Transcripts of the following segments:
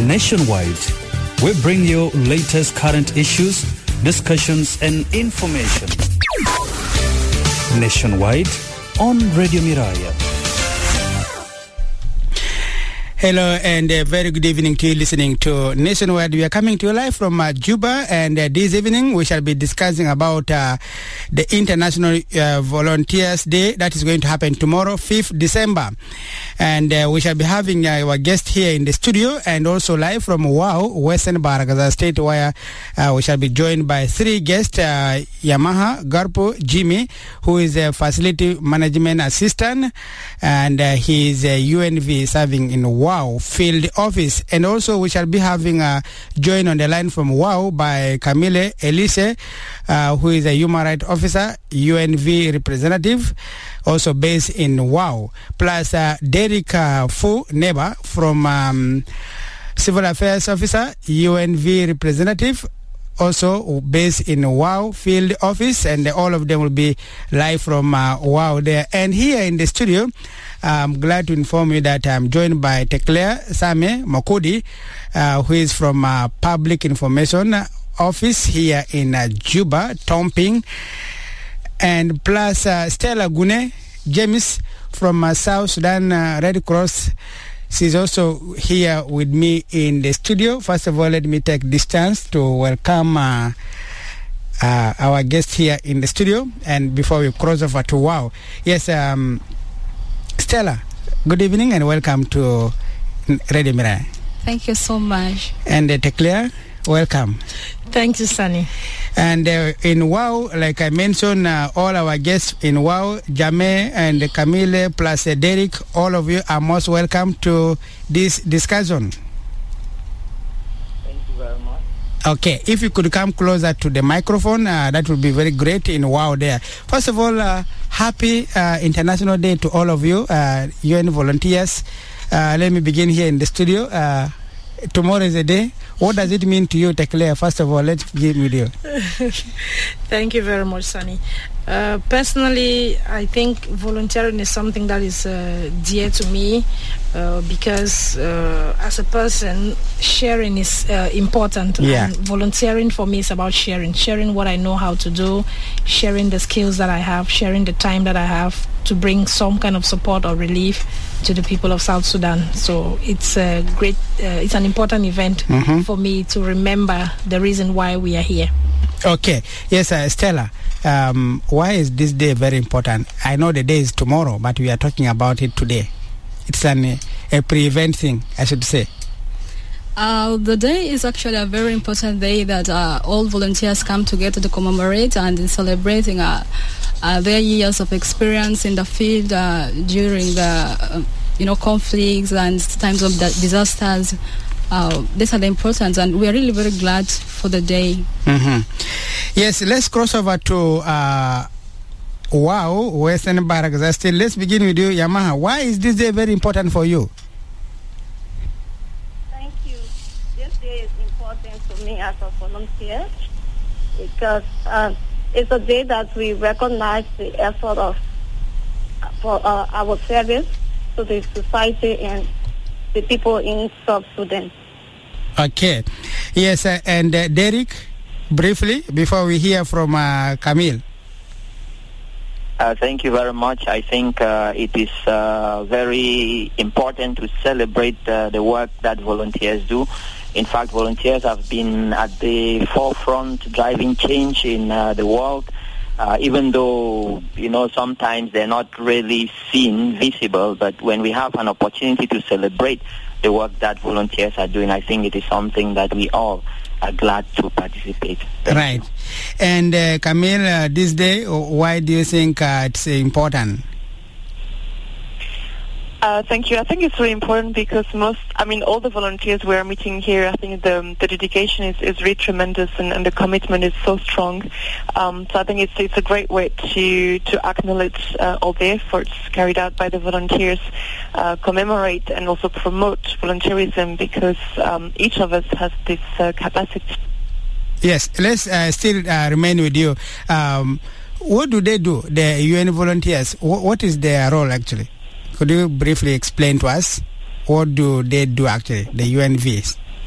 Nationwide, we bring you latest current issues, discussions and information. Nationwide on Radio Miraya. Hello and a very good evening to you listening to Nationwide. We are coming to you live from Juba, and this evening we shall be discussing about the International Volunteers Day that is going to happen tomorrow, 5th December. And we shall be having our guest here in the studio and also live from WOW, Western Baragaza State, where we shall be joined by three guests, Yamaha Garpo Jimmy, who is a Facility Management Assistant, and he is a UNV serving in WOW Field Office. And also we shall be having a join on the line from WOW by Camille Elise, who is a Human Rights Officer, UNV representative, also based in WOW. Plus Derek Fu Neba from Civil Affairs Officer, UNV representative, also based in WOW Field Office, and all of them will be live from WOW there. And here in the studio, I'm glad to inform you that I'm joined by Teclaire Same Mokodi, who is from Public Information Office here in Juba, Tomping, and plus Stella Gune James from South Sudan Red Cross. She's also here with me in the studio. First of all, let me take this chance to welcome our guest here in the studio, and before we cross over to WOW. Yes, Stella, good evening and welcome to Radio Miraya. Thank you so much. And Teclaire, welcome. Thank you, Sunny. And in WOW, like I mentioned, all our guests in WOW, Jameh and Camille plus Derek, all of you are most welcome to this discussion. Thank you very much. Okay, if you could come closer to the microphone, that would be very great in WOW there. First of all, happy International Day to all of you, UN volunteers. Let me begin here in the studio. Tomorrow is a day. What does it mean to you, Teclaire? First of all, let's begin with you. Thank you very much, Sunny. Personally, I think volunteering is something that is dear to me because as a person, sharing is important. Yeah. And volunteering for me is about sharing what I know how to do, sharing the skills that I have, sharing the time that I have to bring some kind of support or relief to the people of South Sudan. So it's a great, it's an important event for me to remember the reason why we are here. Okay. Yes, Stella, why is this day very important? I know the day is tomorrow, but we are talking about it today. It's a pre-event thing, I should say. The day is actually a very important day that all volunteers come together to commemorate and in celebrating their years of experience in the field during the conflicts and times of disasters. These are the importance, and we are really very glad for the day. Yes, let's cross over to WOW, Western Baragaza State. Let's begin with you, Yamaha. Why is this day very important for you? Thank you. This day is important to me as a volunteer because it's a day that we recognize the effort for our service to the society and the people in South Sudan. Okay. Yes, and Derek, briefly, before we hear from Camille. Thank you very much. I think it is very important to celebrate the work that volunteers do. In fact, volunteers have been at the forefront driving change in the world, even though, sometimes they're not really seen, visible. But when we have an opportunity to celebrate the work that volunteers are doing, I think it is something that we all are glad to participate. Right. And Camille, this day, why do you think it's important? Thank you. I think it's really important because all the volunteers we are meeting here, I think the dedication is really tremendous and the commitment is so strong. So I think it's a great way to acknowledge all the efforts carried out by the volunteers, commemorate and also promote volunteerism because each of us has this capacity. Yes, let's still remain with you. What do they do, the UN volunteers? What is their role actually? Could you briefly explain to us what do they do actually, the UNVs?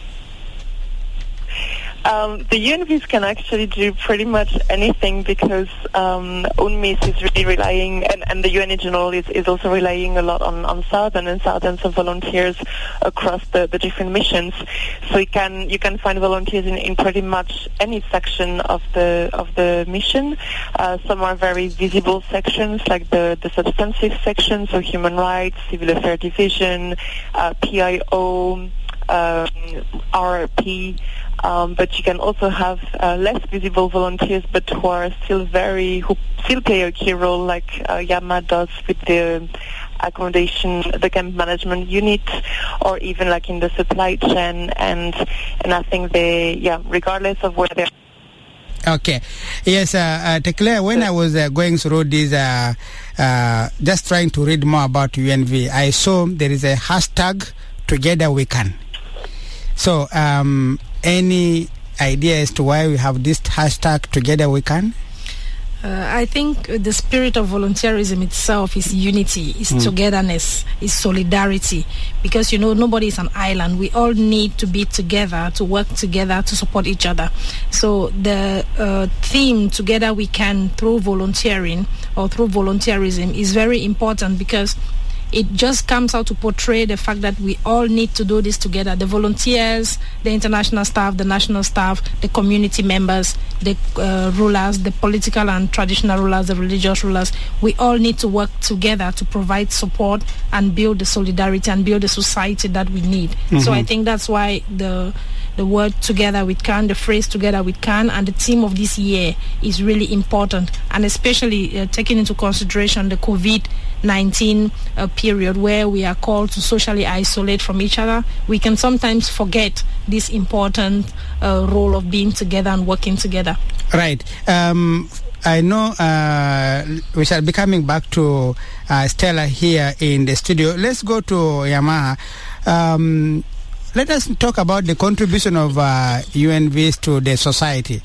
The UNVs can actually do pretty much anything because UNMISS is really relying, and the UN in general is also relying a lot on thousands of volunteers across the different missions. So you can find volunteers in pretty much any section of the mission. Some are very visible sections, like the substantive section, so human rights, civil affairs division, PIO, RRP. But you can also have less visible volunteers, but who still play a key role, like Yama does with the accommodation, the camp management unit, or even like in the supply chain. And I think regardless of where they're. Okay. Yes, Teclaire, when I was going through this, just trying to read more about UNV, I saw there is a hashtag Together We Can. So, any idea as to why we have this hashtag Together We Can? I think the spirit of volunteerism itself is unity, is togetherness, is solidarity. Because, nobody is an island. We all need to be together, to work together, to support each other. So the theme, Together We Can, through volunteering or through volunteerism is very important because it just comes out to portray the fact that we all need to do this together. The volunteers, the international staff, the national staff, the community members, the rulers, the political and traditional rulers, the religious rulers, we all need to work together to provide support and build the solidarity and build the society that we need. So I think that's why the word Together We Can, the phrase Together We Can, and the theme of this year is really important, and especially taking into consideration the COVID-19 period where we are called to socially isolate from each other. We can sometimes forget this important role of being together and working together. Right. I know we shall be coming back to Stella here in the studio. Let's go to Yamaha. Let us talk about the contribution of UNVs to the society.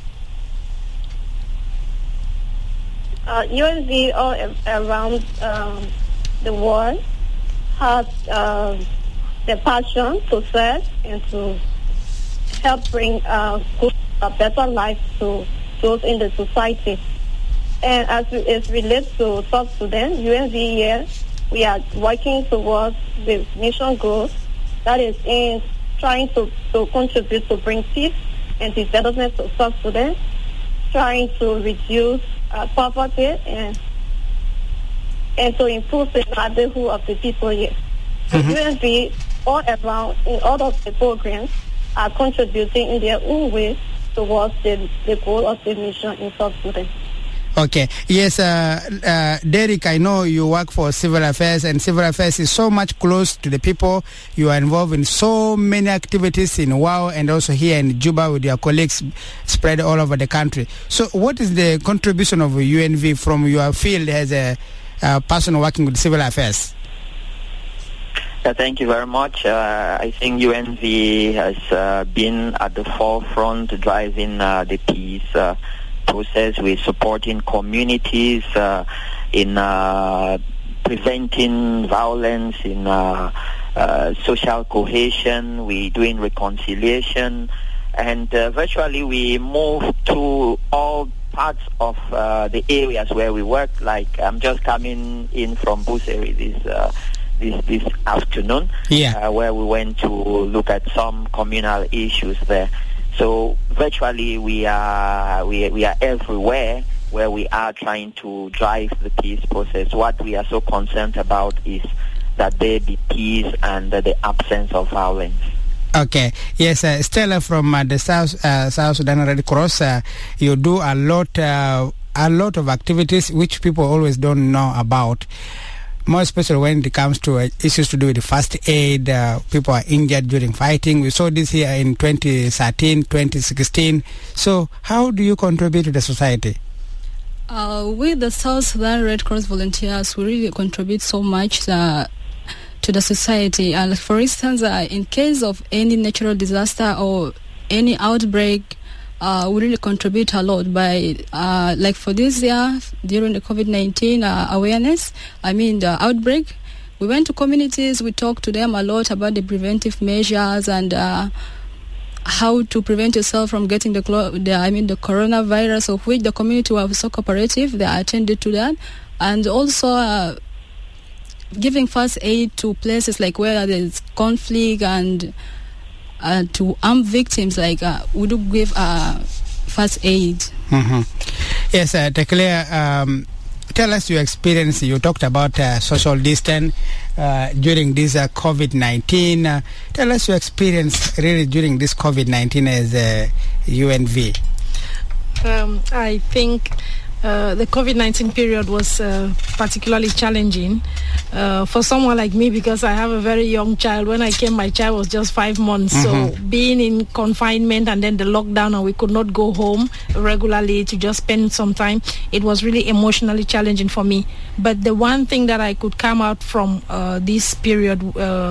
UNV all around the world has the passion to serve and to help bring a better life to those in the society. And as it relates to South Sudan, UNV here, we are working towards the mission goals. That is in trying to contribute to bring peace and development to South Sudan, trying to reduce poverty and to improve the livelihood of the people here. So UNV all around in all of the programs are contributing in their own way towards the goal of the mission in South Sudan. Okay. Yes, Derek, I know you work for Civil Affairs, and Civil Affairs is so much close to the people. You are involved in so many activities in WOW and also here in Juba with your colleagues spread all over the country. So what is the contribution of UNV from your field as a person working with Civil Affairs? Thank you very much. I think UNV has been at the forefront driving the peace process. We're supporting communities in preventing violence, in social cohesion. We're doing reconciliation, and virtually we move to all parts of the areas where we work. Like I'm just coming in from Busiri this afternoon, where we went to look at some communal issues there. So virtually we are everywhere where we are trying to drive the peace process. What we are so concerned about is that there be peace and the absence of violence. Okay. Yes, Stella from the South Sudan Red Cross, you do a lot of activities which people always don't know about. More especially when it comes to issues to do with first aid, people are injured during fighting. We saw this here in 2013, 2016. So how do you contribute to the society? With the South Sudan Red Cross volunteers, we really contribute so much to the society. And for instance, in case of any natural disaster or any outbreak, we really contribute a lot by, like for this year, during the COVID-19 awareness, the outbreak, we went to communities, we talked to them a lot about the preventive measures and how to prevent yourself from getting the coronavirus, of which the community were so cooperative. They attended to that, and also giving first aid to places like where there's conflict, and to armed victims, like we do give first aid. Mm-hmm. Yes, Tekle, tell us your experience. You talked about social distance during this COVID-19. Tell us your experience really during this COVID-19 as UNV. I think the COVID-19 period was particularly challenging for someone like me, because I have a very young child. When I came, my child was just 5 months. Mm-hmm. So being in confinement and then the lockdown, and we could not go home regularly to just spend some time, it was really emotionally challenging for me. But the one thing that I could come out from this period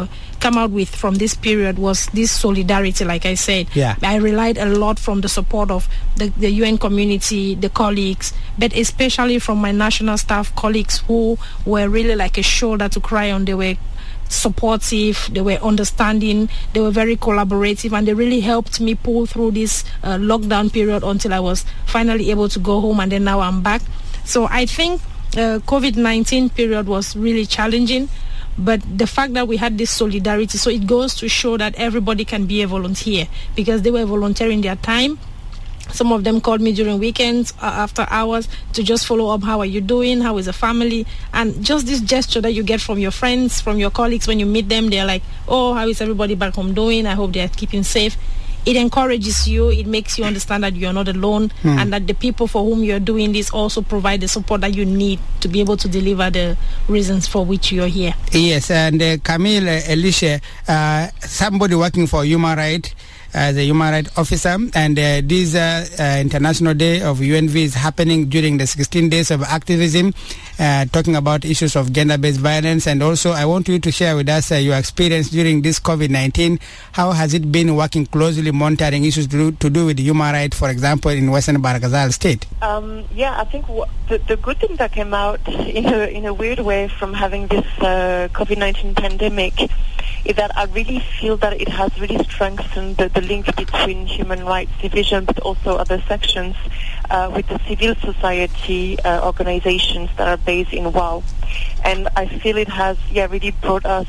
was this solidarity. Like I said, I relied a lot from the support of the UN community, the colleagues, but especially from my national staff colleagues, who were really like a shoulder to cry on. They were supportive, they were understanding, they were very collaborative, and they really helped me pull through this lockdown period until I was finally able to go home, and then now I'm back. So I think COVID-19 period was really challenging, but the fact that we had this solidarity, so it goes to show that everybody can be a volunteer, because they were volunteering their time. Some of them called me during weekends, after hours, to just follow up. How are you doing? How is the family? And just this gesture that you get from your friends, from your colleagues, when you meet them, they're like, oh, how is everybody back home doing? I hope they're keeping safe. It encourages you. It makes you understand that you're not alone, and that the people for whom you're doing this also provide the support that you need to be able to deliver the reasons for which you're here. Yes, and Camille, Elisha, somebody working for human rights, as a human rights officer, and this International Day of UNV is happening during the 16 days of activism, talking about issues of gender-based violence. And also I want you to share with us your experience during this COVID-19. How has it been working closely monitoring issues to do with human rights, for example, in Western Bahr Ghazal state? I think the good thing that came out in a weird way from having this COVID-19 pandemic is that I really feel that it has really strengthened the link between human rights division, but also other sections with the civil society organizations that are based in WOW. And I feel it has really brought us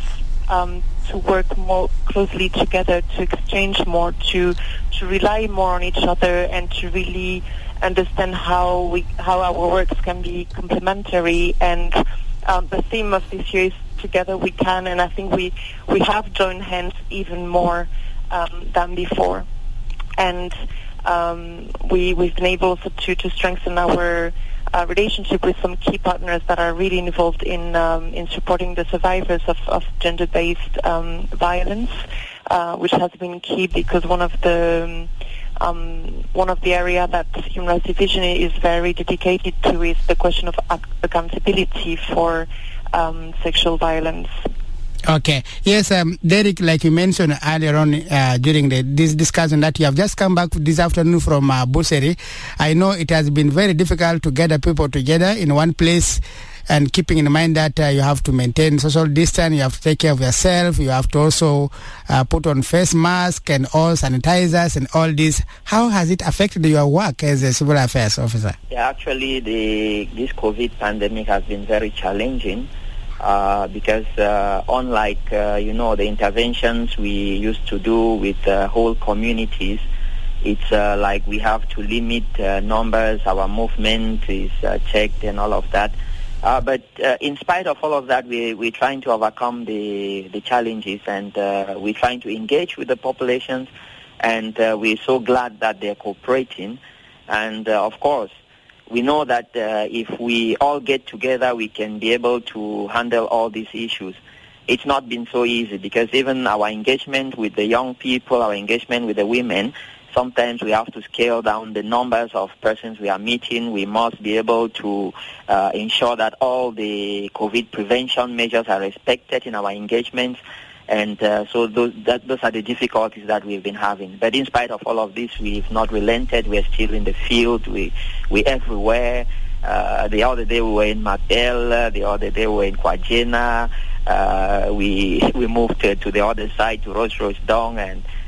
to work more closely together, to exchange more, to rely more on each other, and to really understand how our works can be complementary. And the theme of this year is Together We Can, and I think we have joined hands even more than before. And we've been able to strengthen our relationship with some key partners that are really involved in supporting the survivors of gender-based violence, which has been key, because one of the area that Human Rights Division is very dedicated to is the question of accountability for sexual violence. Okay. Yes, Derek, like you mentioned earlier on during this discussion, that you have just come back this afternoon from Busiri. I know it has been very difficult to gather people together in one place, and keeping in mind that you have to maintain social distance, you have to take care of yourself, you have to also put on face mask and all sanitizers and all this. How has it affected your work as a civil affairs officer? Yeah, actually, this COVID pandemic has been very challenging. Because unlike, the interventions we used to do with whole communities, it's like we have to limit numbers, our movement is checked and all of that. But in spite of all of that, we're trying to overcome the challenges, and we're trying to engage with the populations, and we're so glad that they're cooperating. And of course, we know that if we all get together, we can be able to handle all these issues. It's not been so easy, because even our engagement with the young people, our engagement with the women, sometimes we have to scale down the numbers of persons we are meeting. We must be able to ensure that all the COVID prevention measures are respected in our engagements. And so those are the difficulties that we've been having. But in spite of all of this, we've not relented. We're still in the field. We're everywhere. The other day we were in Mabel. The other day we were in Kwajena. We moved to the other side, to Rosh Dong, and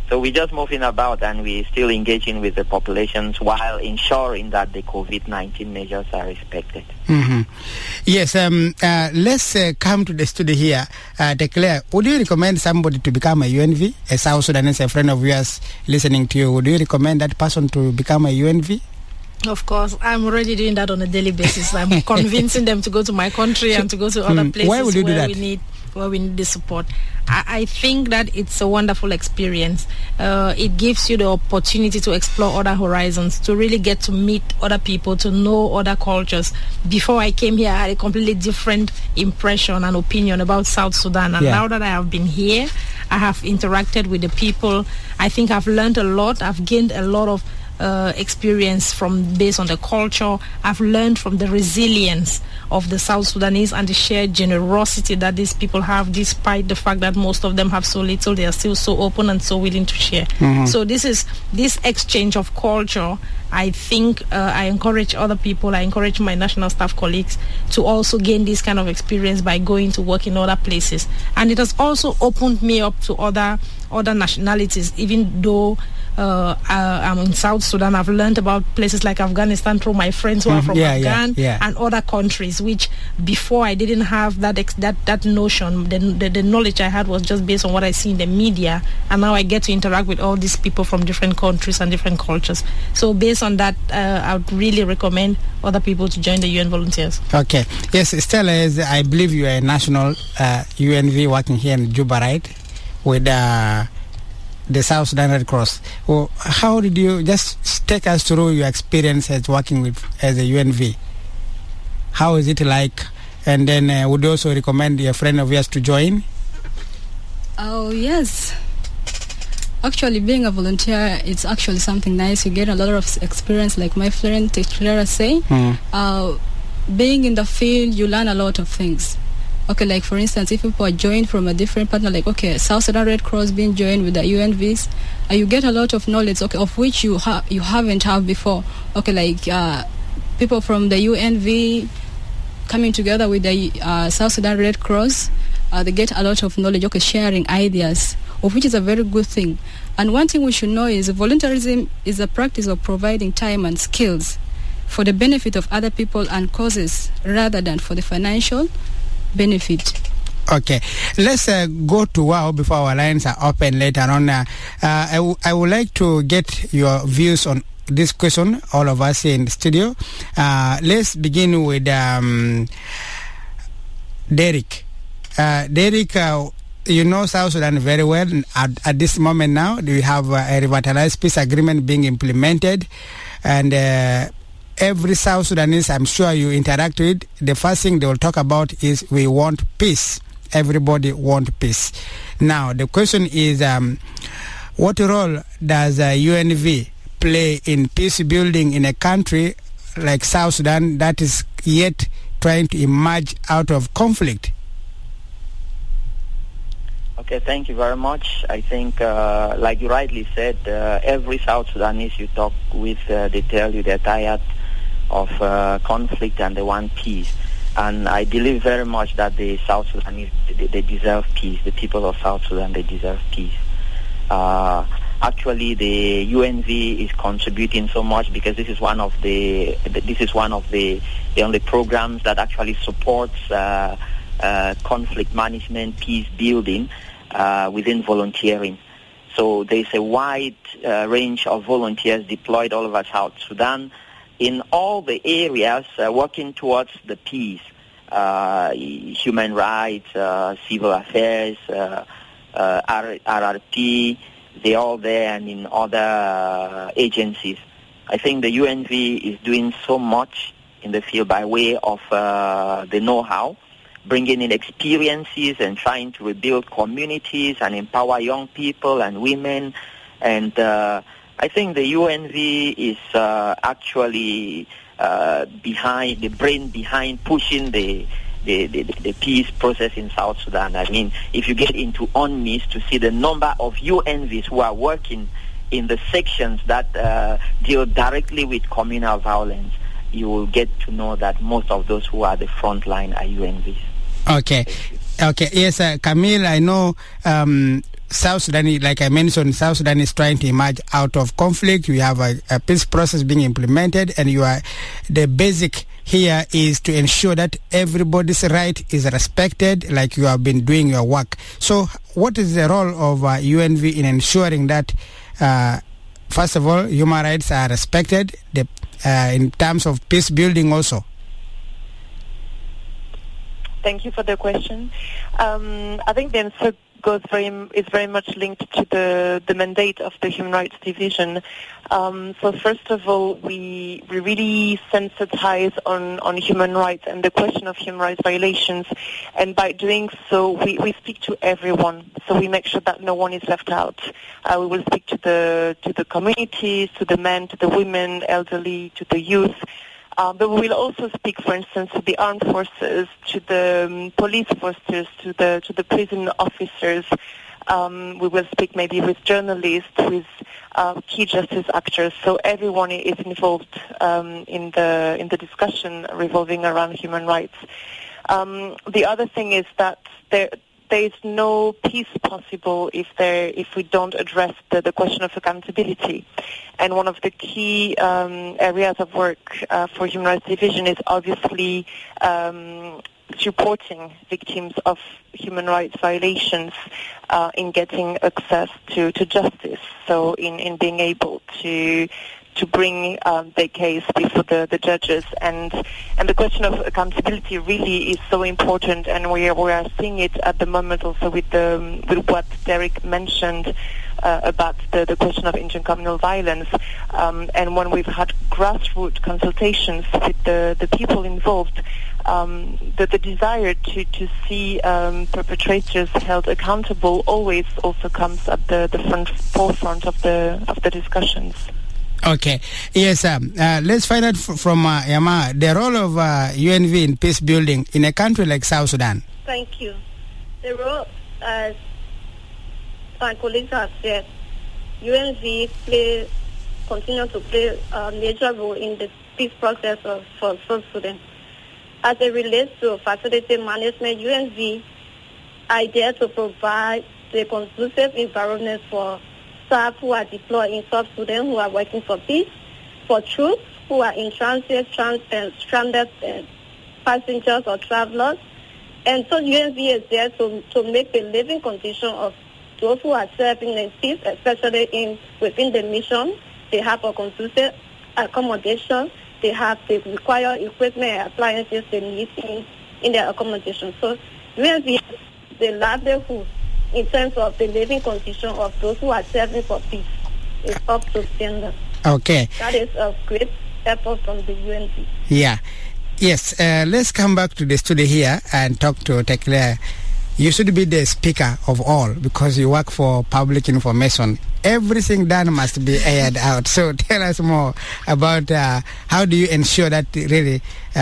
So we're just moving about, and we're still engaging with the populations while ensuring that the COVID-19 measures are respected. Mm-hmm. Yes, let's come to the studio here. Declare, would you recommend somebody to become a UNV? A South Sudanese, a friend of yours listening to you, would you recommend that person to become a UNV? Of course, I'm already doing that on a daily basis. I'm convincing them to go to my country and to go to other places why would you do that? where we need the support. I think that it's a wonderful experience. It gives you the opportunity to explore other horizons, to really get to meet other people, to know other cultures. Before I came here, I had a completely different impression and opinion about South Sudan. And now that I have been here, I have interacted with the people. I think I've learned a lot. I've gained a lot of experience based on the culture. I've learned from the resilience of the South Sudanese and the shared generosity that these people have, despite the fact that most of them have so little. They are still so open and so willing to share. So this exchange of culture. I think I encourage other people, I encourage my national staff colleagues to also gain this kind of experience by going to work in other places. And it has also opened me up to other nationalities, even though I'm in South Sudan. I've learned about places like Afghanistan through my friends who are from Afghan and other countries, which before I didn't have that notion. The knowledge I had was just based on what I see in the media, and now I get to interact with all these people from different countries and different cultures. So based on that, I would really recommend other people to join the UN volunteers. Okay. Yes, Stella, I believe you are a national UNV working here in Juba, right? With the South Sudan Red Cross. Well, how did you just take us through your experience as working as a UNV? How is it like? And then would you also recommend a friend of yours to join? Oh, yes. Actually, being a volunteer, it's actually something nice. You get a lot of experience, like my friend Clara say. Being in the field, you learn a lot of things. Okay, like for instance, if people are joined from a different partner, like South Sudan Red Cross being joined with the UNVs, you get a lot of knowledge, of which you haven't had before. Okay, like people from the UNV coming together with the South Sudan Red Cross, they get a lot of knowledge. Okay, sharing ideas, of which is a very good thing. And one thing we should know is volunteerism is a practice of providing time and skills for the benefit of other people and causes, rather than for the financial benefit. Okay, let's go to WOW before our lines are open later on. I would like to get your views on this question, all of us here in the studio. Let's begin with Derek. Derek, you know South Sudan very well. At this moment now, we have a revitalized peace agreement being implemented, and every South Sudanese, I'm sure you interact with, the first thing they will talk about is we want peace. Everybody wants peace. Now, the question is, what role does UNV play in peace building in a country like South Sudan that is yet trying to emerge out of conflict? Okay, thank you very much. I think, like you rightly said, every South Sudanese you talk with, they tell you they're tired of conflict and they want peace. And I believe very much that the South Sudanese, they deserve peace. The people of South Sudan, they deserve peace. Actually, the UNV is contributing so much because this is one of the only programs that actually supports conflict management, peace building within volunteering. So there's a wide range of volunteers deployed all over South Sudan in all the areas working towards the peace, human rights, civil affairs, RRP, they're all there, and in other agencies. I think the UNV is doing so much in the field by way of the know-how, bringing in experiences and trying to rebuild communities and empower young people and women. And I think the UNV is actually behind the brain behind pushing the peace process in South Sudan. I mean, if you get into UNMISS to see the number of UNVs who are working in the sections that deal directly with communal violence, you will get to know that most of those who are the front line are UNVs. Okay. Yes, Camille, I know South Sudan, like I mentioned, South Sudan is trying to emerge out of conflict. We have a peace process being implemented, and the basic here is to ensure that everybody's right is respected, like you have been doing your work. So what is the role of UNV in ensuring that, first of all, human rights are respected in terms of peace building also? Thank you for the question. I think the answer is very much linked to the mandate of the Human Rights Division. So first of all, we really sensitize on human rights and the question of human rights violations, and by doing so, we speak to everyone. So we make sure that no one is left out. We will speak to the communities, to the men, to the women, elderly, to the youth. But we will also speak, for instance, to the armed forces, to the police forces, to the prison officers. We will speak maybe with journalists, with key justice actors. So everyone is involved in the discussion revolving around human rights. The other thing is that there is no peace possible if we don't address the question of accountability. And one of the key areas of work for Human Rights Division is obviously supporting victims of human rights violations in getting access to justice. So in being able to bring their case before the judges, and the question of accountability really is so important, and we are seeing it at the moment also with what Derek mentioned about the question of intercommunal violence, and when we've had grassroots consultations with the people involved, the desire to see perpetrators held accountable always also comes at the forefront of the discussions. Okay. Yes, let's find out from Yama, the role of UNV in peace building in a country like South Sudan. Thank you. The role, as my colleagues have said, UNV continue to play a major role in the peace process for South Sudan. As it relates to facility management, UNV are there to provide the conducive environment for staff who are deployed in South Sudan who are working for peace, for troops who are in transit, stranded passengers or travelers. And so UNV is there to make the living condition of those who are serving in peace, especially within the mission. They have a conducive accommodation. They have the required equipment and appliances they need in their accommodation. So UNV is the livelihood in terms of the living condition of those who are serving for peace. It's up to standard. Okay. That is a great effort from the UNV. Yeah. Yes. Let's come back to the studio here and talk to Tekle. You should be the speaker of all because you work for public information. Everything done must be aired out. So tell us more about how do you ensure that really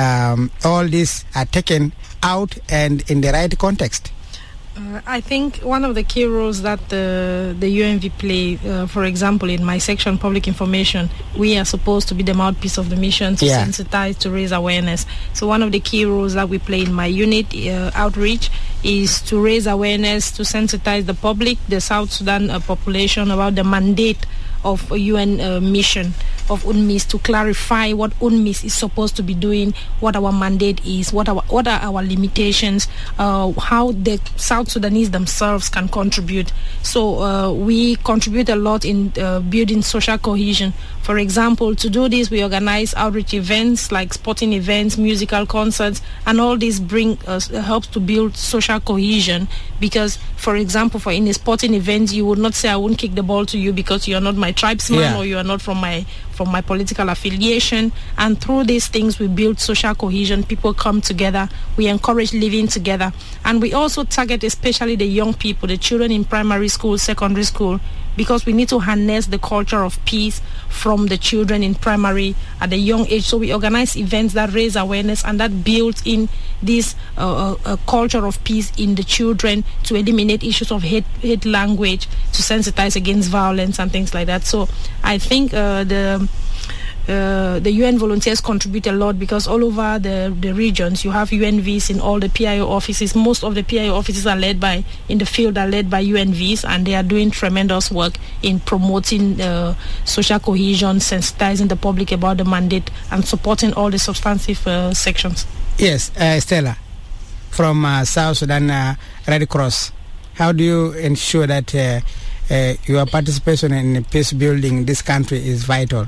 all these are taken out and in the right context? I think one of the key roles that the UNV play, for example, in my section, public information, we are supposed to be the mouthpiece of the mission to sensitize, to raise awareness. So one of the key roles that we play in my unit, outreach, is to raise awareness, to sensitize the public, the South Sudan population about the mandate of a UN mission of UNMISS, to clarify what UNMISS is supposed to be doing, what our mandate is, what are our limitations, how the South Sudanese themselves can contribute. So we contribute a lot in building social cohesion. For example, to do this, we organize outreach events like sporting events, musical concerts, and all this helps to build social cohesion. Because, for example, in a sporting event, you would not say, I won't kick the ball to you because you are not my tribesman or you are not from my political affiliation. And through these things, we build social cohesion. People come together. We encourage living together. And we also target especially the young people, the children in primary school, secondary school, because we need to harness the culture of peace from the children in primary at a young age. So we organize events that raise awareness and that build in this culture of peace in the children, to eliminate issues of hate language, to sensitize against violence and things like that. So I think the UN volunteers contribute a lot because all over the regions you have UNVs in all the PIO offices. Most of the PIO offices are led by UNVs, and they are doing tremendous work in promoting social cohesion, sensitizing the public about the mandate, and supporting all the substantive sections. Yes, Stella, from South Sudan Red Cross, how do you ensure that your participation in peace building in this country is vital?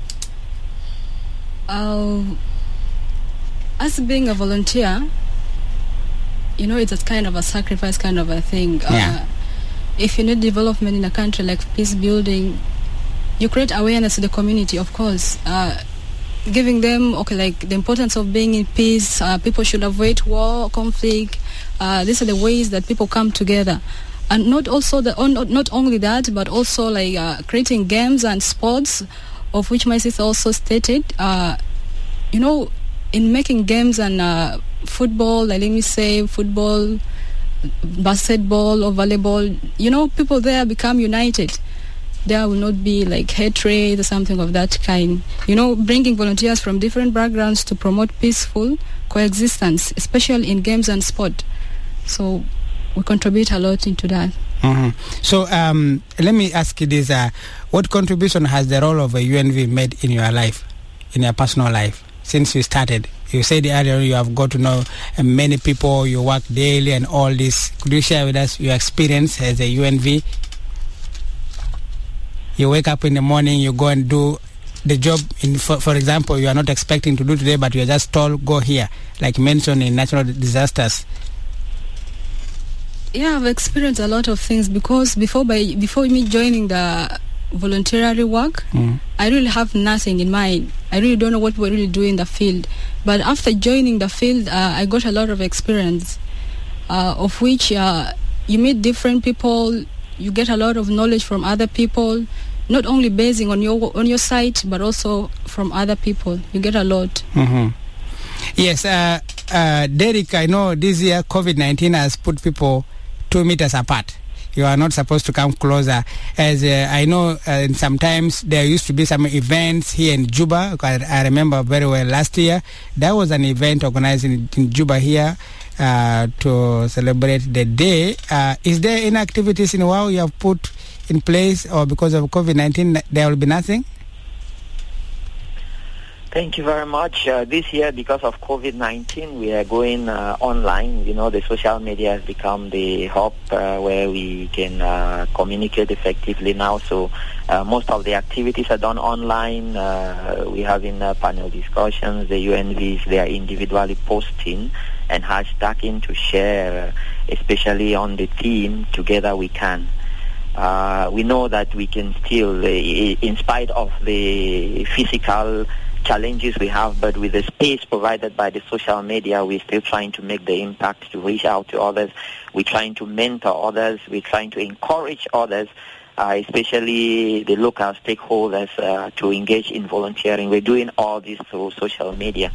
As being a volunteer, it's a kind of a sacrifice kind of a thing. If you need development in a country like peace building, you create awareness to the community, of course. Giving them, like the importance of being in peace. People should avoid war, conflict. These are the ways that people come together. And not only that, but also like creating games and sports, of which my sister also stated, in making games and football, like let me say football, basketball or volleyball, people there become united. There will not be like hatred or something of that kind. Bringing volunteers from different backgrounds to promote peaceful coexistence, especially in games and sport. So we contribute a lot into that. Mm-hmm. So let me ask you this: what contribution has the role of a UNV made in your life, in your personal life, since you started? You said earlier you have got to know many people, you work daily and all this. Could you share with us your experience as a UNV? You wake up in the morning, you go and do the job, for example, you are not expecting to do today, but you are just told, go here, like mentioned in natural disasters. Yeah, I've experienced a lot of things because before me joining the voluntary work, I really have nothing in mind. I really don't know what we really do in the field. But after joining the field, I got a lot of experience, of which you meet different people, you get a lot of knowledge from other people, not only basing on your site, but also from other people. You get a lot. Mm-hmm. Yes, Derek, I know this year COVID-19 has put people 2 meters apart. You are not supposed to come closer. As I know, sometimes there used to be some events here in Juba. I remember very well last year. There was an event organized in Juba here to celebrate the day. Is there any activities in WOW you have put in place, or because of COVID-19 there will be nothing? Thank you very much. This year, because of COVID-19, we are going online. The social media has become the hub where we can communicate effectively now. So most of the activities are done online. We're having panel discussions. The UNVs, they are individually posting and hashtagging to share, especially on the theme, Together We Can. We know that we can still, in spite of the physical challenges we have, but with the space provided by the social media, we're still trying to make the impact, to reach out to others. We're trying to mentor others. We're trying to encourage others, especially the local stakeholders, to engage in volunteering. We're doing all this through social media.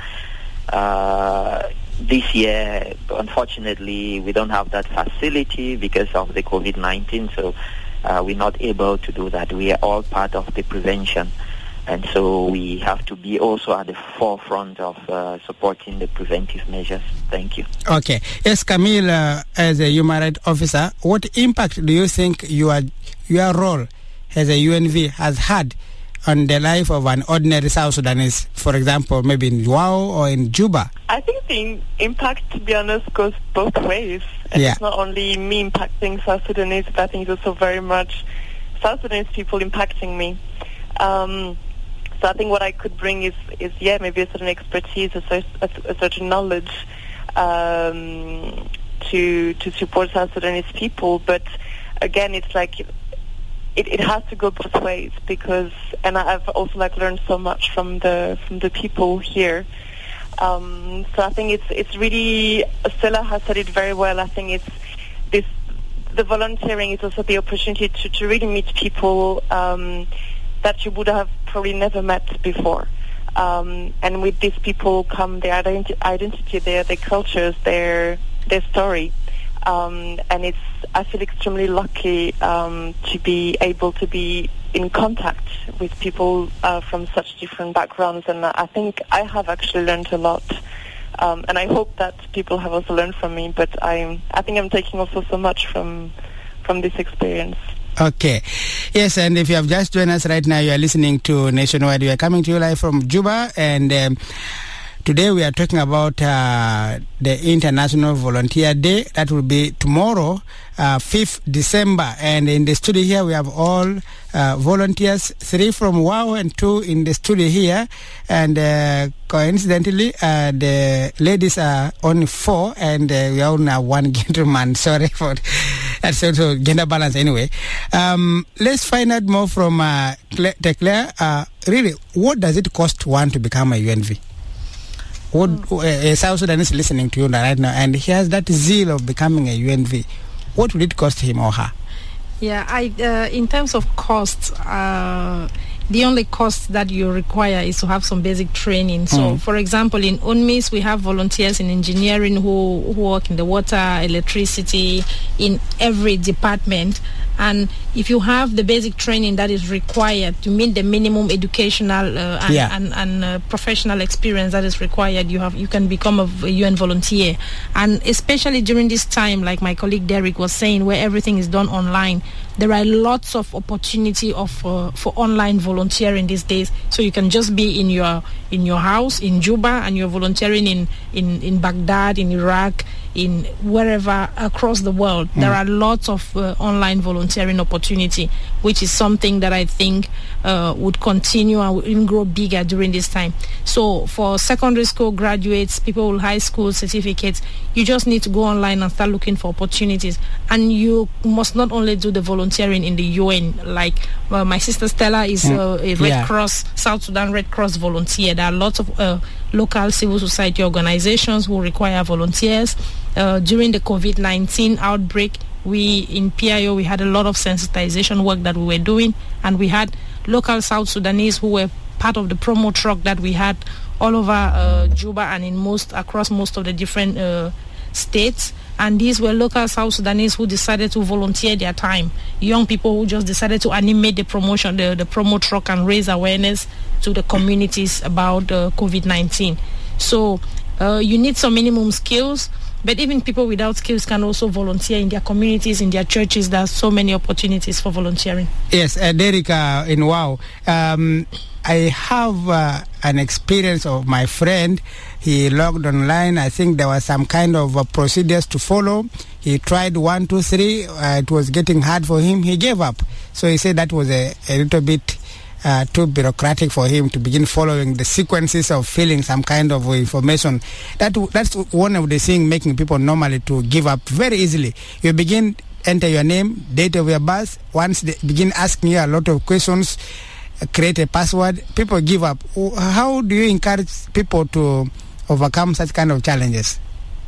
This year, unfortunately, we don't have that facility because of the COVID-19, so we're not able to do that. We are all part of the prevention. And so we have to be also at the forefront of supporting the preventive measures. Thank you. Okay. Yes, Camille, as a human rights officer, what impact do you think your role as a UNV has had on the life of an ordinary South Sudanese, for example, maybe in WOW or in Juba? I think the impact, to be honest, goes both ways. And it's not only me impacting South Sudanese, but I think it's also very much South Sudanese people impacting me. So I think what I could bring is maybe a certain expertise, a certain knowledge to support South Sudanese people. But again, it's like it has to go both ways because, and I've also learned so much from the people here. So I think it's really, Stella has said it very well. I think the volunteering is also the opportunity to really meet people that you would have probably never met before. And with these people come their identity, their cultures, their story. And I feel extremely lucky to be able to be in contact with people from such different backgrounds, and I think I have actually learned a lot. And I hope that people have also learned from me, but I think I'm taking also so much from this experience. Okay. Yes, and if you have just joined us right now, you are listening to Nationwide. We are coming to you live from Juba, and today we are talking about the International Volunteer Day. That will be tomorrow, 5th December. And in the studio here, we have all volunteers, 3 from WOW and 2 in the studio here. And coincidentally, the ladies are only 4, and we only have 1 gentleman. Sorry for that's also gender balance anyway. Let's find out more from Claire. Really, what does it cost one to become a UNV? What South Sudan is listening to you right now, and he has that zeal of becoming a UNV. What will it cost him or her? Yeah, in terms of cost, the only cost that you require is to have some basic training. So, for example, in UNMIS, we have volunteers in engineering who work in the water, electricity, in every department. And if you have the basic training that is required to meet the minimum educational and professional experience that is required, you can become a UN volunteer. And especially during this time, like my colleague Derek was saying, where everything is done online, there are lots of opportunity for online volunteering these days. So you can just be in your house in Juba, and you're volunteering in Baghdad, in Iraq, in wherever across the world. There are lots of online volunteering opportunity, which is something that I think would continue and will grow bigger during this time. So for secondary school graduates, people with high school certificates, you just need to go online and start looking for opportunities. And you must not only do the volunteering in the UN, like my sister Stella is a Red Cross, South Sudan Red Cross volunteer. There are lots of local civil society organizations who require volunteers. During the COVID-19 outbreak, we in PIO, we had a lot of sensitization work that we were doing, and we had local South Sudanese who were part of the promo truck that we had all over Juba and across most of the different states. And these were local South Sudanese who decided to volunteer their time. Young people who just decided to animate the promotion, the promo truck, and raise awareness to the communities about COVID-19. So you need some minimum skills, but even people without skills can also volunteer in their communities, in their churches. There are so many opportunities for volunteering. Yes, Derek, in WOW, I have an experience of my friend. He logged online. I think there was some kind of procedures to follow. He tried 1, 2, 3. It was getting hard for him. He gave up. So he said that was a little bit too bureaucratic for him to begin following the sequences of filling some kind of information. That's one of the things making people normally to give up very easily. You begin, enter your name, date of your birth. Once they begin asking you a lot of questions, create a password, people give up. How do you encourage people to overcome such kind of challenges?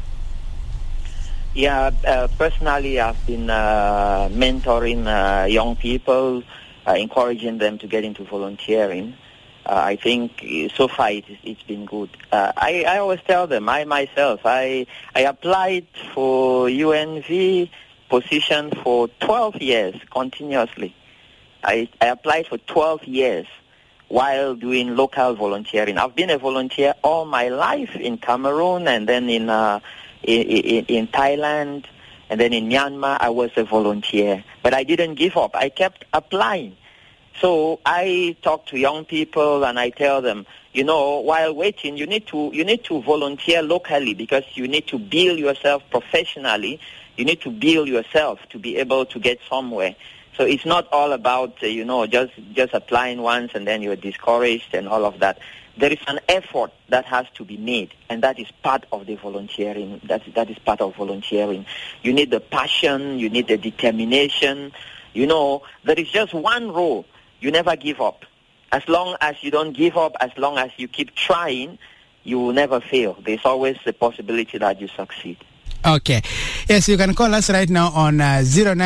Yeah, personally, I've been mentoring young people, encouraging them to get into volunteering. I think so far it's been good. I always tell them, I applied for UNV position for 12 years continuously. I applied for 12 years while doing local volunteering. I've been a volunteer all my life in Cameroon, and then in Thailand, and then in Myanmar I was a volunteer. But I didn't give up. I kept applying. So I talk to young people and I tell them, while waiting, you need to volunteer locally, because you need to build yourself professionally. You need to build yourself to be able to get somewhere. So it's not all about, just applying once and then you're discouraged and all of that. There is an effort that has to be made, and that is part of the volunteering. That is part of volunteering. You need the passion, you need the determination. There is just one rule. You never give up. As long as you don't give up, as long as you keep trying, you will never fail. There's always the possibility that you succeed. Okay. Yes, you can call us right now on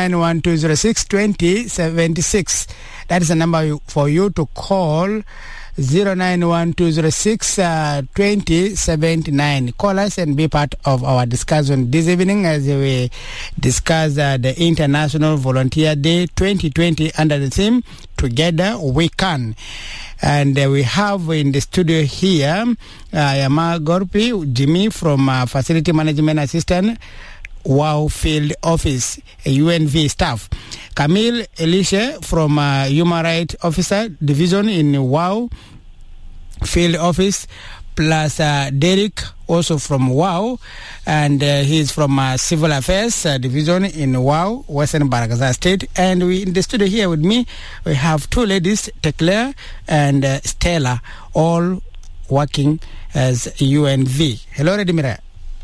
091-206-2076. That is the number for you to call 091-206-2079. Call us and be part of our discussion this evening as we discuss the International Volunteer Day 2020 under the theme Together We Can. And we have in the studio here Yama Gorpi, Jimmy from Facility Management Assistant, WOW Field Office, UNV staff. Camille Elisha from Human Rights Officer Division in WOW Field Office, plus Derek also from WOW, and he's from Civil Affairs Division in WOW, Western Baragazal State. And we in the studio here with me, we have two ladies, Teclaire and Stella, all working as UNV. Hello, Redimira.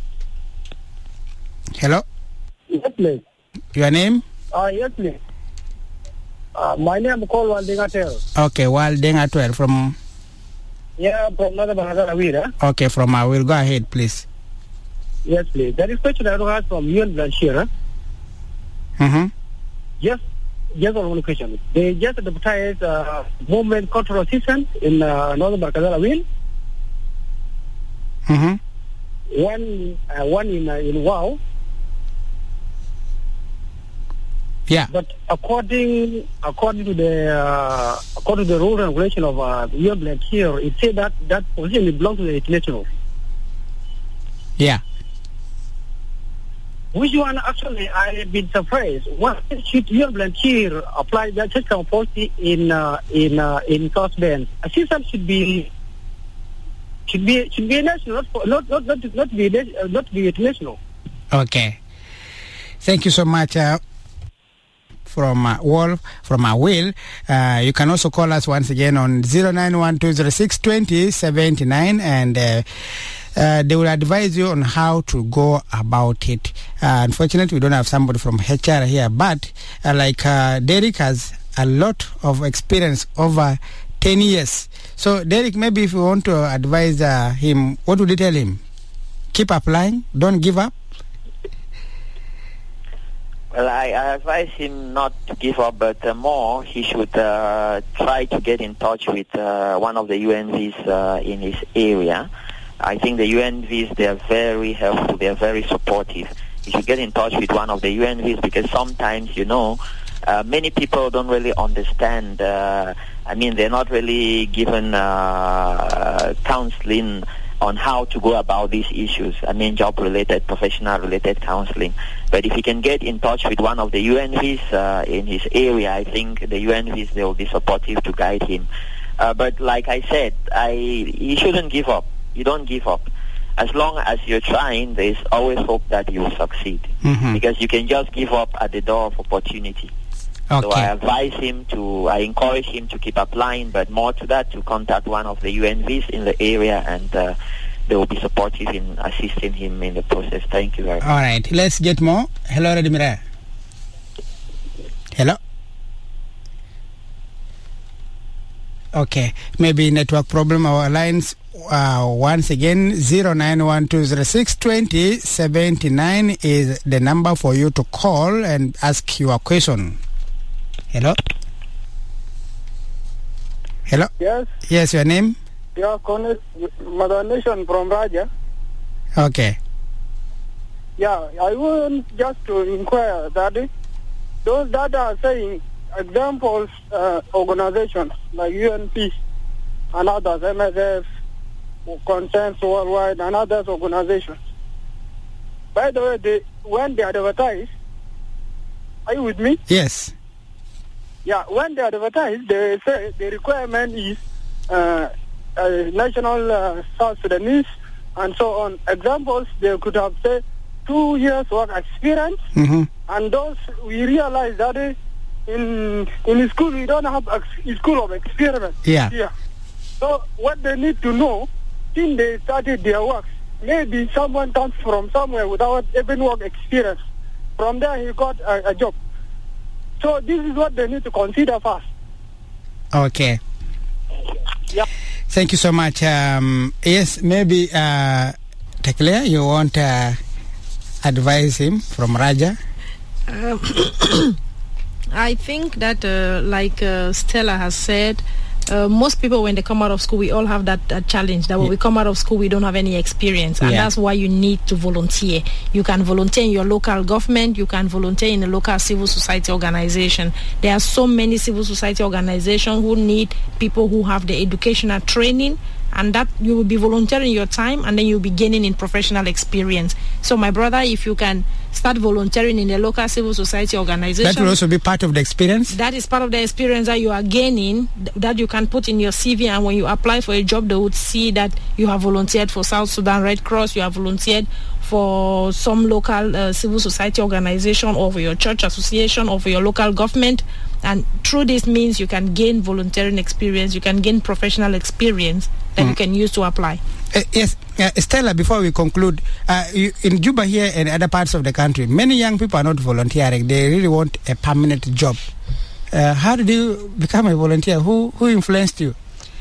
Hello. Yes, please. Your name? Yes, please. My name is called Waldenga Tel. Okay, Waldenga Tel from... Yeah, from Northern Bahasa. Okay, from we'll go ahead, please. Yes, please. There is a question I have from you and Blanchira. Yes, one question. They just advertised movement control assistant in Northern Bahasa. One in WOW. Yeah. But according to the rule and regulation of UNV here, it says that position belongs to the international. Yeah. Which one actually I have been surprised. What should UNV here apply that such kind of policy in South Bend? Assistance should be national, not be international. Okay. Thank you so much. From Wolf, from Will. You can also call us once again on 091-206-2079, and they will advise you on how to go about it. Unfortunately, we don't have somebody from HR here, but like Derek has a lot of experience, over 10 years. So, Derek, maybe if you want to advise him, what would you tell him? Keep applying, don't give up. Well, I advise him not to give up, but more he should try to get in touch with one of the UNVs in his area. I think the UNVs, they are very helpful, they are very supportive. You should get in touch with one of the UNVs because sometimes, many people don't really understand. They're not really given counseling on how to go about these issues. Job-related, professional-related counseling. But if he can get in touch with one of the UNVs in his area, I think the UNVs, they will be supportive to guide him. But like I said, he shouldn't give up. You don't give up. As long as you're trying, there's always hope that you will succeed. Because you can just give up at the door of opportunity. Okay. So I encourage him to keep applying, but more to that, to contact one of the UNVs in the area, and they will be supportive in assisting him in the process. Thank you very much. All right, let's get more. Hello, Redimira. Hello. Okay, maybe network problem. Our lines once again, 091-206-2079 is the number for you to call and ask your question. Hello? Hello? Yes. Yes, your name? Yeah, Mother Nation from Raja. Okay. Yeah, I want just to inquire that those that are saying examples, organizations like UNP and others, MSF, Concerns Worldwide and others organizations. By the way, when they advertise, are you with me? Yes. Yeah, when they advertise, they say the requirement is national South Sudanese and so on. Examples, they could have said 2 years work experience, and those we realize that in school we don't have a school of experiment. Yeah. So what they need to know, since they started their work, maybe someone comes from somewhere without even work experience. From there he got a job. So this is what they need to consider first. Okay. Yeah. Thank you so much. Yes, maybe Teclaire, you want to advise him from Raja? I think that, like Stella has said, most people, when they come out of school, we all have that challenge that when we come out of school, we don't have any experience. And that's why you need to volunteer. You can volunteer in your local government. You can volunteer in a local civil society organization. There are so many civil society organizations who need people who have the educational training, and that you will be volunteering your time, and then you'll be gaining in professional experience. So my brother, if you can start volunteering in a local civil society organization, that will also be part of the experience. That is part of the experience that you are gaining, that you can put in your CV, and when you apply for a job, they would see that you have volunteered for South Sudan Red Cross, you have volunteered for some local civil society organization, or for your church association, or for your local government. And through this means you can gain volunteering experience, you can gain professional experience that you can use to apply. Yes, Stella, before we conclude, in Juba here and other parts of the country, many young people are not volunteering. They really want a permanent job. How did you become a volunteer? Who influenced you?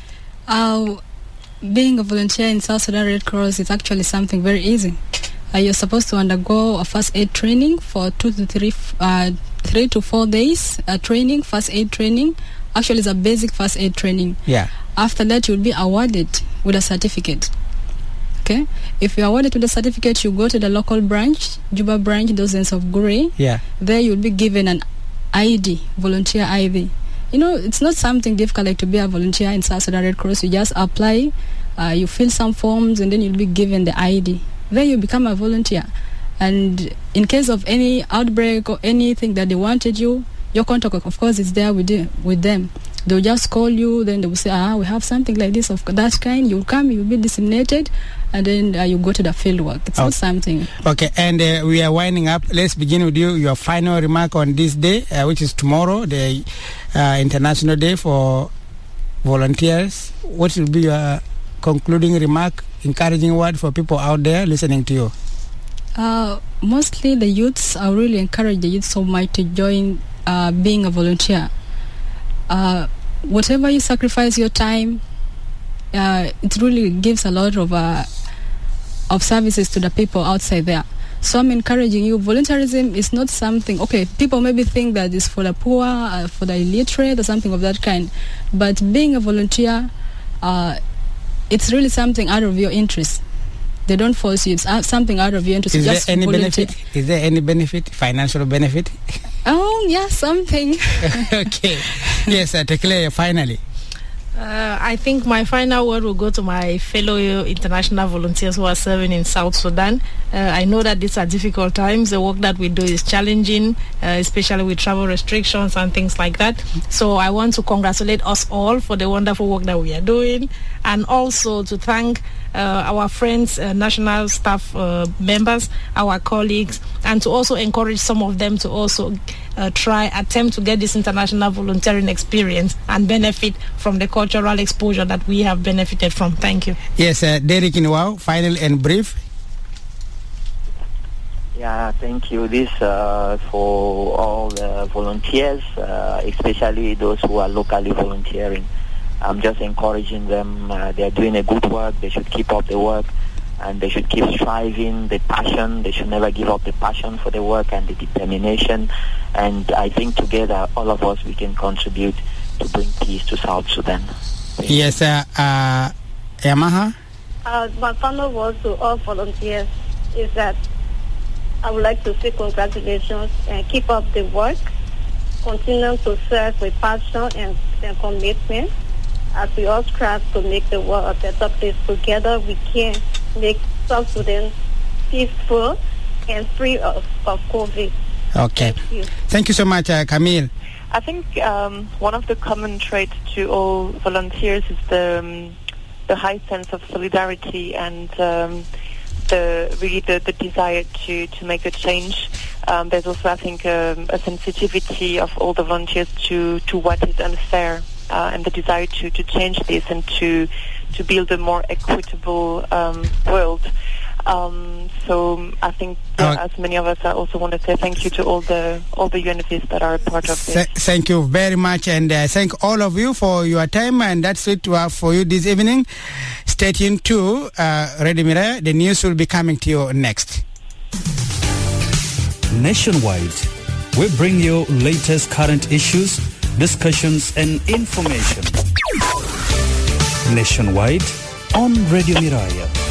Being a volunteer in South Sudan Red Cross is actually something very easy. You're supposed to undergo a first aid training for 3 to 4 days. Training, first aid training. Actually, it's a basic first aid training. Yeah. After that, you'll be awarded with a certificate. Okay. If you're awarded with a certificate, you go to the local branch, Juba branch, Dozens of Gure. Yeah. There, you'll be given an ID, volunteer ID. You know, it's not something difficult like to be a volunteer in South Sudan Red Cross. You just apply, you fill some forms, and then you'll be given the ID. Then you become a volunteer. And in case of any outbreak or anything that they wanted you, your contact, of course, is there with them. They'll just call you, then they will say, we have something like this of that kind. You'll come, you'll be disseminated, and then you go to the field work. It's not something. Okay, and we are winding up. Let's begin with you, your final remark on this day, which is tomorrow, the International Day for Volunteers. What will be your concluding remark, encouraging word for people out there listening to you? Mostly the youths, I really encourage the youth so much to join being a volunteer. Whatever you sacrifice your time, it really gives a lot of services to the people outside there. So I'm encouraging you. Volunteerism is not something, okay, people maybe think that it's for the poor, for the illiterate or something of that kind. But being a volunteer, it's really something out of your interest. They don't force you. It's something out of your interest. Is there any benefit? Is there any benefit, financial benefit? Oh, yeah, something. Okay. Yes, Tekle, finally. I think my final word will go to my fellow international volunteers who are serving in South Sudan. I know that these are difficult times. The work that we do is challenging, especially with travel restrictions and things like that. So I want to congratulate us all for the wonderful work that we are doing, and also to thank our friends, national staff members, our colleagues, and to also encourage some of them to also attempt to get this international volunteering experience and benefit from the cultural exposure that we have benefited from. Thank you. Yes, Derek Inwao, final and brief. Yeah, thank you. This for all the volunteers, especially those who are locally volunteering. I'm just encouraging them. They are doing a good work. They should keep up the work, and they should keep striving, the passion. They should never give up the passion for the work and the determination. And I think together, all of us, we can contribute to bring peace to South Sudan. Yes, Yamaha? My final word to all volunteers is that I would like to say congratulations and keep up the work. Continue to serve with passion and commitment. As we all strive to make the world a better place together, we can make South Sudan peaceful and free of COVID. Okay. Thank you so much, Camille. I think one of the common traits to all volunteers is the high sense of solidarity and the desire to make a change. There's also, I think, a sensitivity of all the volunteers to what is unfair. And the desire to change this and to build a more equitable world. So I think, as many of us, I also want to say thank you to all the UNVs that are a part of this. Thank you very much, and thank all of you for your time. And that's it for you this evening. Stay tuned to Radio Mirror. The news will be coming to you next. Nationwide, we bring you latest current issues, discussions and information. nationwide on Radio Miraya.